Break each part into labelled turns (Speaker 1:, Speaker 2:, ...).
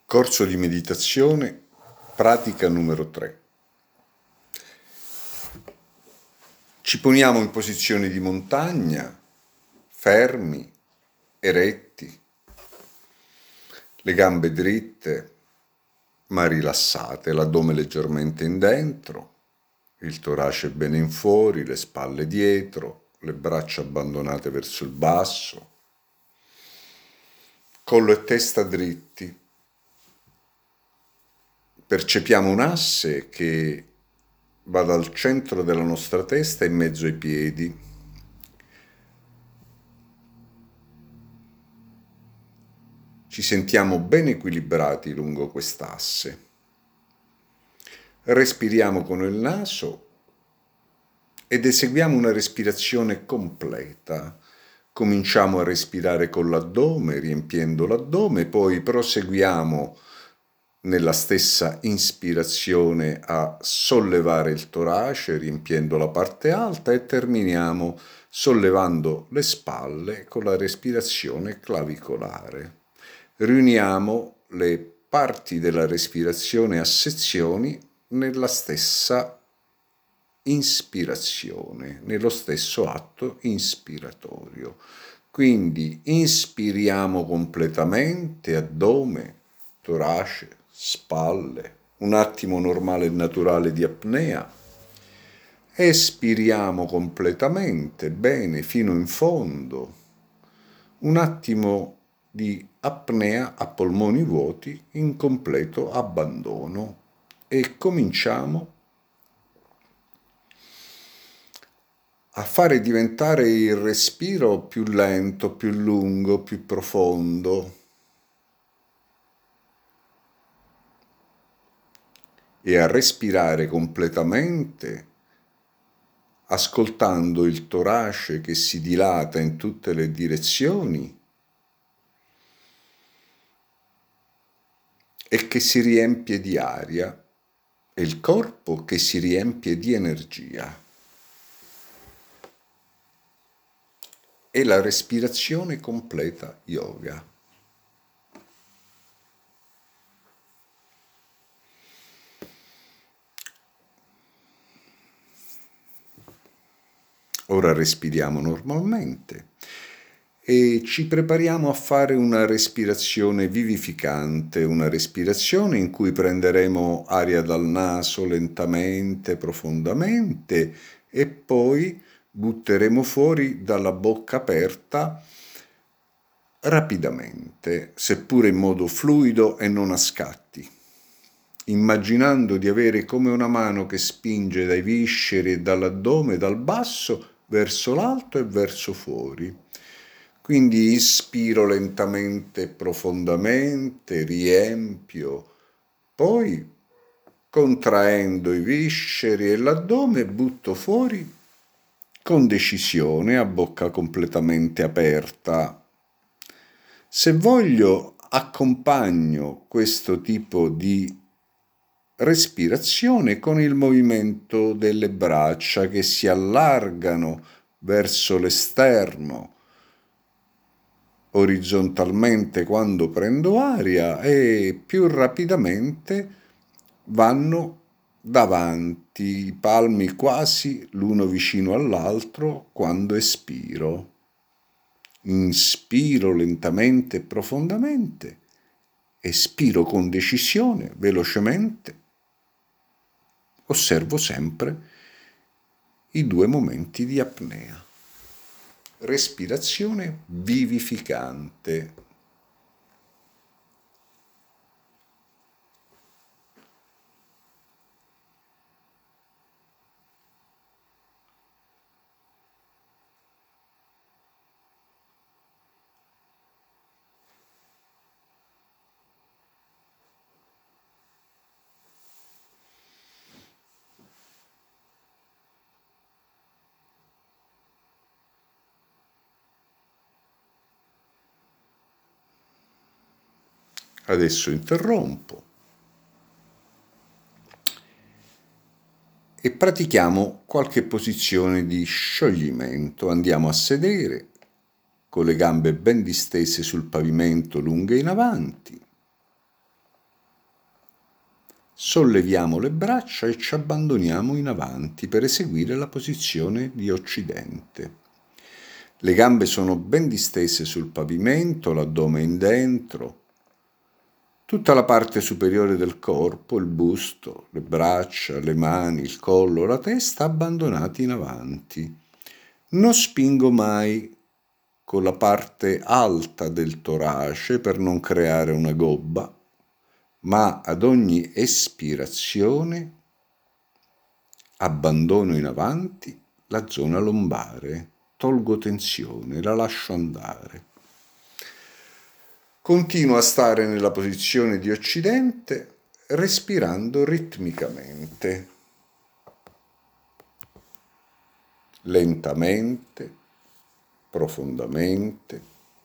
Speaker 1: Corso di meditazione, pratica numero 3. Ci poniamo in posizione di montagna, fermi, eretti, le gambe dritte ma rilassate, l'addome leggermente in dentro, il torace bene in fuori, le spalle dietro, le braccia abbandonate verso il basso, collo e testa dritti. Percepiamo un asse che va dal centro della nostra testa in mezzo ai piedi. Ci sentiamo ben equilibrati lungo quest'asse. Respiriamo con il naso ed eseguiamo una respirazione completa. Cominciamo a respirare con l'addome, riempiendo l'addome, poi proseguiamo nella stessa ispirazione a sollevare il torace, riempiendo la parte alta, e terminiamo sollevando le spalle con la respirazione clavicolare. Riuniamo le parti della respirazione a sezioni nella stessa ispirazione, nello stesso atto inspiratorio. Quindi inspiriamo completamente addome, torace, spalle, un attimo normale e naturale di apnea. Espiriamo completamente, bene, fino in fondo. Un attimo di apnea a polmoni vuoti in completo abbandono e cominciamo a fare diventare il respiro più lento, più lungo, più profondo e a respirare completamente, ascoltando il torace che si dilata in tutte le direzioni e che si riempie di aria, e il corpo che si riempie di energia. E la respirazione completa yoga. Ora respiriamo normalmente e ci prepariamo a fare una respirazione vivificante, una respirazione in cui prenderemo aria dal naso lentamente, profondamente, e poi butteremo fuori dalla bocca aperta rapidamente, seppure in modo fluido e non a scatti, immaginando di avere come una mano che spinge dai visceri e dall'addome, dal basso verso l'alto e verso fuori. Quindi ispiro lentamente e profondamente, riempio, poi contraendo i visceri e l'addome butto fuori con decisione, a bocca completamente aperta. Se voglio, accompagno questo tipo di respirazione con il movimento delle braccia che si allargano verso l'esterno orizzontalmente quando prendo aria e più rapidamente vanno davanti, i palmi quasi l'uno vicino all'altro quando espiro. Inspiro lentamente e profondamente, espiro con decisione, velocemente. Osservo sempre i due momenti di apnea. Respirazione vivificante. Adesso interrompo e pratichiamo qualche posizione di scioglimento. Andiamo a sedere con le gambe ben distese sul pavimento, lunghe in avanti. Solleviamo le braccia e ci abbandoniamo in avanti per eseguire la posizione di Occidente. Le gambe sono ben distese sul pavimento, l'addome in dentro, tutta la parte superiore del corpo, il busto, le braccia, le mani, il collo, la testa abbandonati in avanti. Non spingo mai con la parte alta del torace per non creare una gobba, ma ad ogni espirazione abbandono in avanti la zona lombare, tolgo tensione, la lascio andare. Continuo a stare nella posizione di Occidente, respirando ritmicamente, lentamente, profondamente.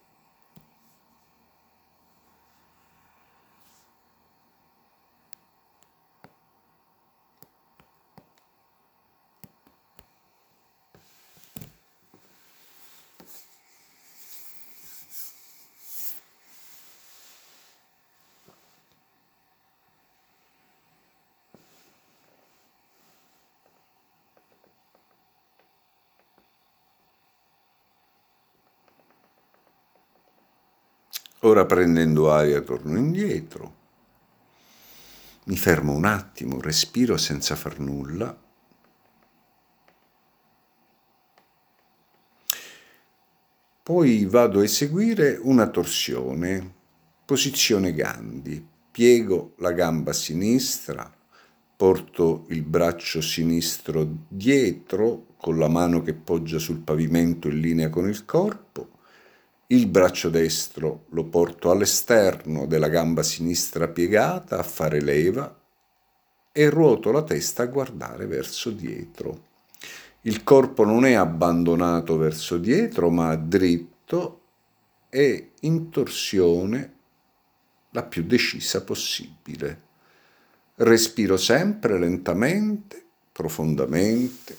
Speaker 1: Ora prendendo aria torno indietro, mi fermo un attimo, respiro senza far nulla. Poi vado a eseguire una torsione, posizione Gandhi. Piego la gamba sinistra, porto il braccio sinistro dietro con la mano che poggia sul pavimento in linea con il corpo. Il braccio destro lo porto all'esterno della gamba sinistra piegata a fare leva e ruoto la testa a guardare verso dietro. Il corpo non è abbandonato verso dietro, ma dritto e in torsione la più decisa possibile. Respiro sempre lentamente, profondamente.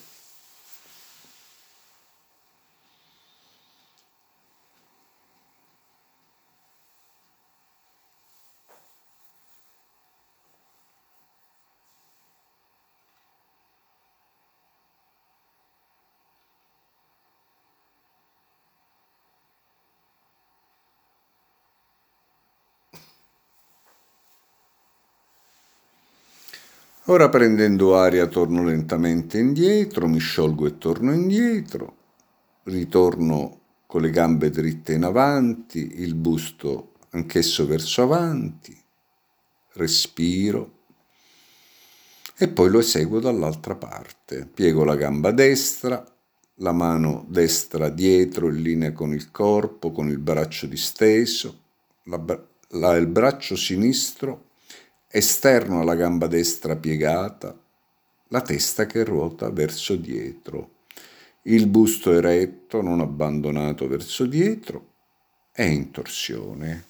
Speaker 1: Ora prendendo aria torno lentamente indietro, mi sciolgo e torno indietro, ritorno con le gambe dritte in avanti, il busto anch'esso verso avanti, respiro e poi lo eseguo dall'altra parte. Piego la gamba destra, la mano destra dietro in linea con il corpo, con il braccio disteso, il braccio sinistro esterno alla gamba destra piegata, la testa che ruota verso dietro, il busto eretto, non abbandonato verso dietro e in torsione.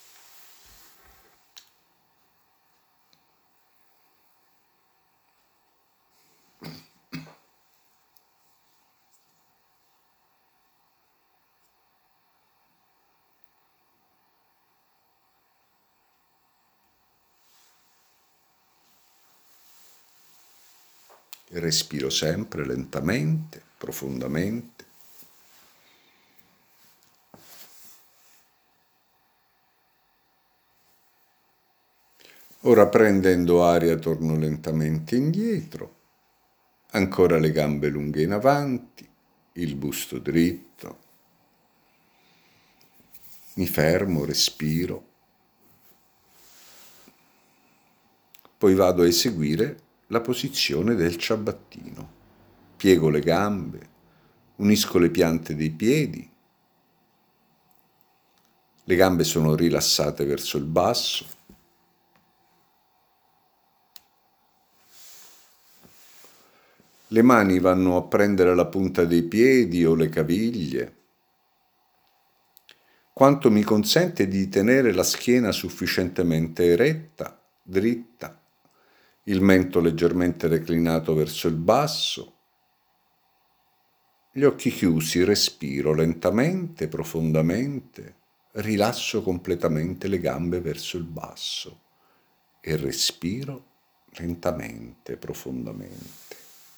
Speaker 1: Respiro sempre lentamente, profondamente. Ora prendendo aria torno lentamente indietro, ancora le gambe lunghe in avanti, il busto dritto. Mi fermo, respiro. Poi vado a eseguire la posizione del ciabattino. Piego le gambe, unisco le piante dei piedi, le gambe sono rilassate verso il basso, le mani vanno a prendere la punta dei piedi o le caviglie, quanto mi consente di tenere la schiena sufficientemente eretta, dritta, il mento leggermente reclinato verso il basso, gli occhi chiusi, respiro lentamente, profondamente, rilasso completamente le gambe verso il basso e respiro lentamente, profondamente.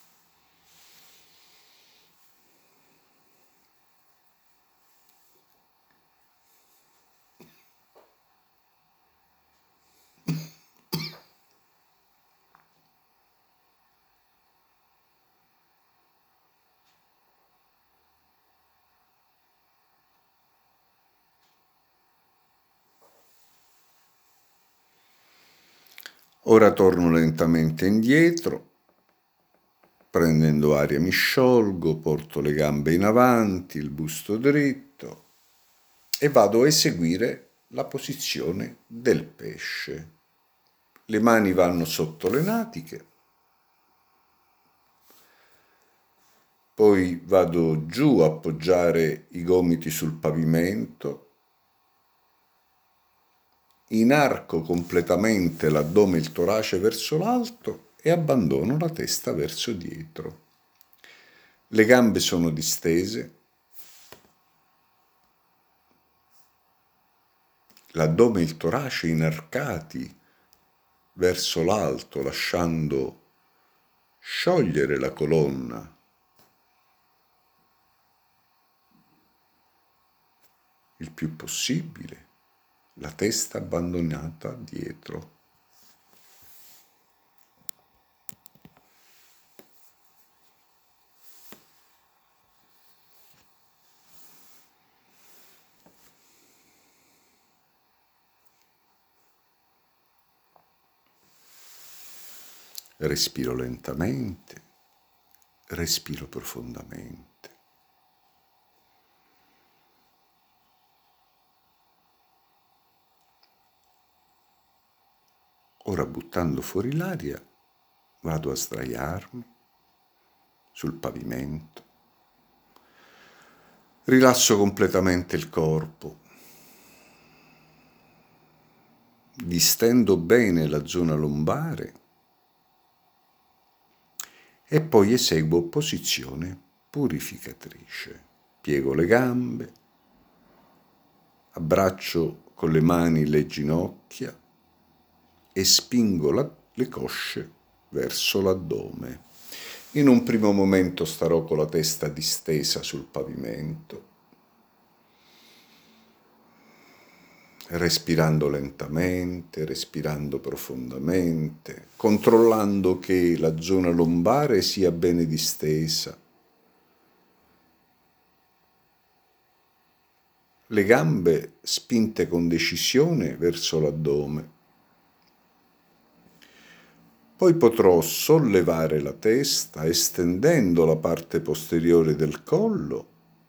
Speaker 1: Ora torno lentamente indietro, prendendo aria mi sciolgo, porto le gambe in avanti, il busto dritto e vado a eseguire la posizione del pesce. Le mani vanno sotto le natiche, poi vado giù a appoggiare i gomiti sul pavimento, inarco completamente l'addome e il torace verso l'alto e abbandono la testa verso dietro. Le gambe sono distese, l'addome e il torace inarcati verso l'alto, lasciando sciogliere la colonna. Il più possibile, la testa abbandonata dietro. Respiro lentamente, respiro profondamente. Ora, buttando fuori l'aria, vado a sdraiarmi sul pavimento. Rilasso completamente il corpo. Distendo bene la zona lombare e poi eseguo posizione purificatrice. Piego le gambe, abbraccio con le mani le ginocchia e spingo le cosce verso l'addome. In un primo momento starò con la testa distesa sul pavimento, respirando lentamente, respirando profondamente, controllando che la zona lombare sia bene distesa. Le gambe spinte con decisione verso l'addome. Poi potrò sollevare la testa estendendo la parte posteriore del collo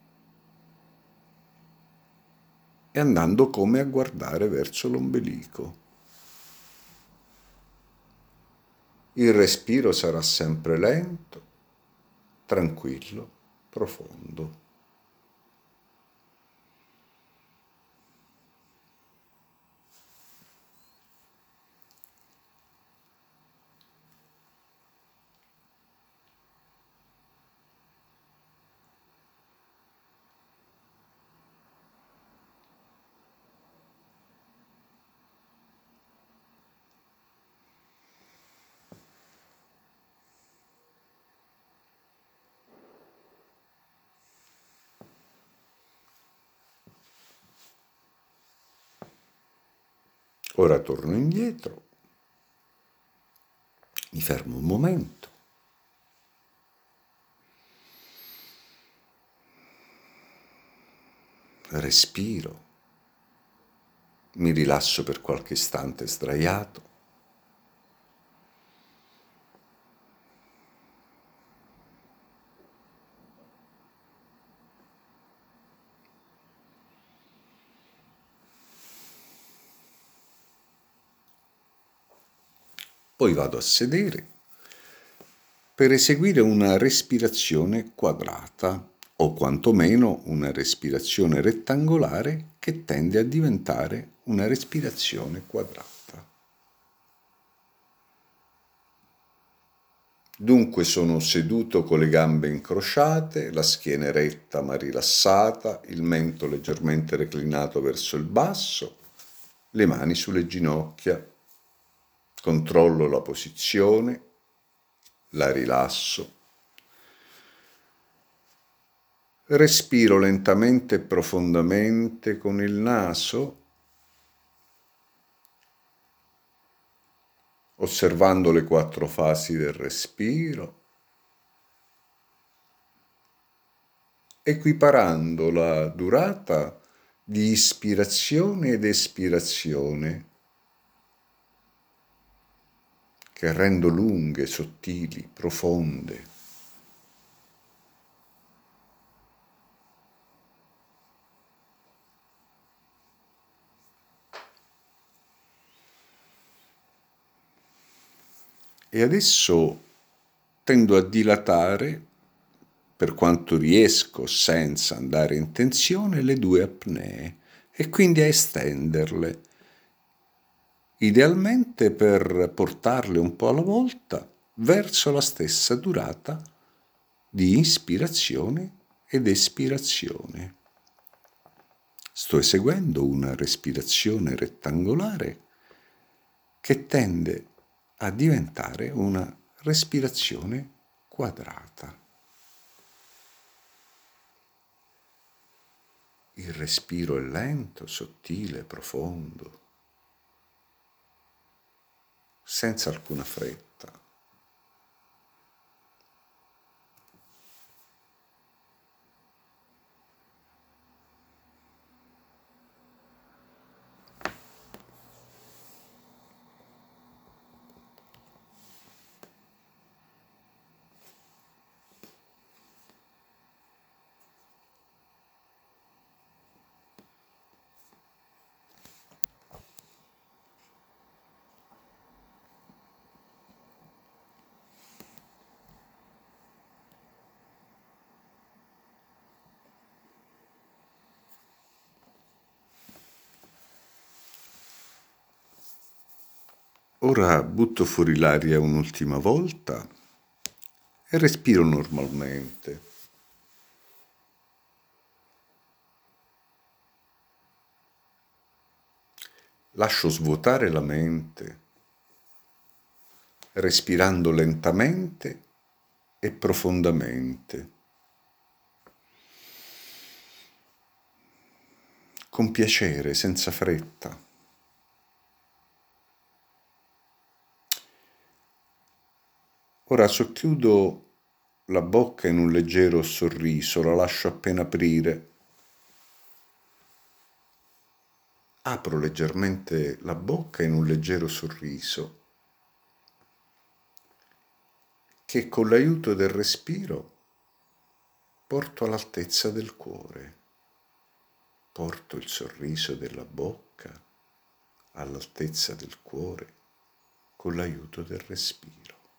Speaker 1: e andando come a guardare verso l'ombelico. Il respiro sarà sempre lento, tranquillo, profondo. Ora torno indietro, mi fermo un momento, respiro, mi rilasso per qualche istante sdraiato, poi vado a sedere per eseguire una respirazione quadrata o quantomeno una respirazione rettangolare che tende a diventare una respirazione quadrata. Dunque sono seduto con le gambe incrociate, la schiena eretta ma rilassata, il mento leggermente reclinato verso il basso, le mani sulle ginocchia. Controllo la posizione, la rilasso. Respiro lentamente e profondamente con il naso, osservando le 4 fasi del respiro, equiparando la durata di ispirazione ed espirazione, che rendo lunghe, sottili, profonde. E adesso tendo a dilatare, per quanto riesco senza andare in tensione, le 2 apnee e quindi a estenderle, idealmente per portarle un po' alla volta verso la stessa durata di ispirazione ed espirazione. Sto eseguendo una respirazione rettangolare che tende a diventare una respirazione quadrata. Il respiro è lento, sottile, profondo, senza alcuna fretta. Ora butto fuori l'aria un'ultima volta e respiro normalmente. Lascio svuotare la mente, respirando lentamente e profondamente, con piacere, senza fretta. Ora socchiudo la bocca in un leggero sorriso, la lascio appena aprire. Apro leggermente la bocca in un leggero sorriso che con l'aiuto del respiro porto all'altezza del cuore. Porto il sorriso della bocca all'altezza del cuore con l'aiuto del respiro.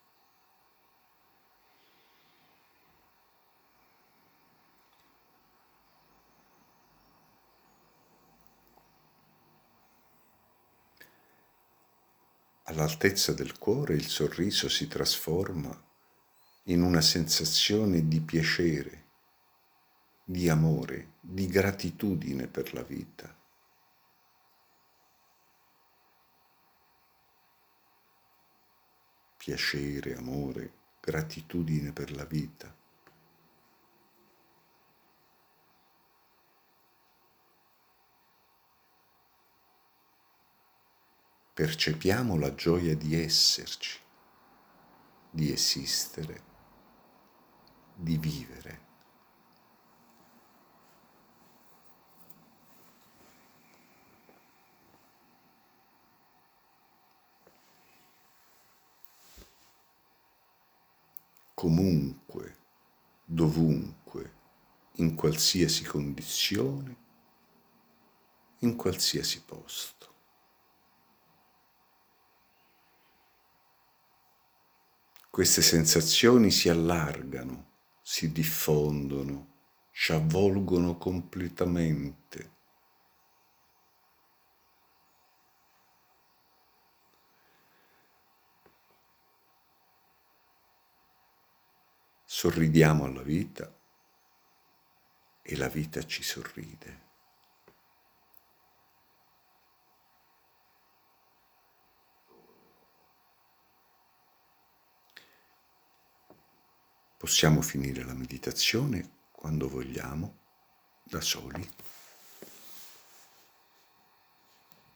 Speaker 1: All'altezza del cuore il sorriso si trasforma in una sensazione di piacere, di amore, di gratitudine per la vita. Piacere, amore, gratitudine per la vita. Percepiamo la gioia di esserci, di esistere, di vivere. Comunque, dovunque, in qualsiasi condizione, in qualsiasi posto. Queste sensazioni si allargano, si diffondono, ci avvolgono completamente. Sorridiamo alla vita e la vita ci sorride. Possiamo finire la meditazione quando vogliamo, da soli.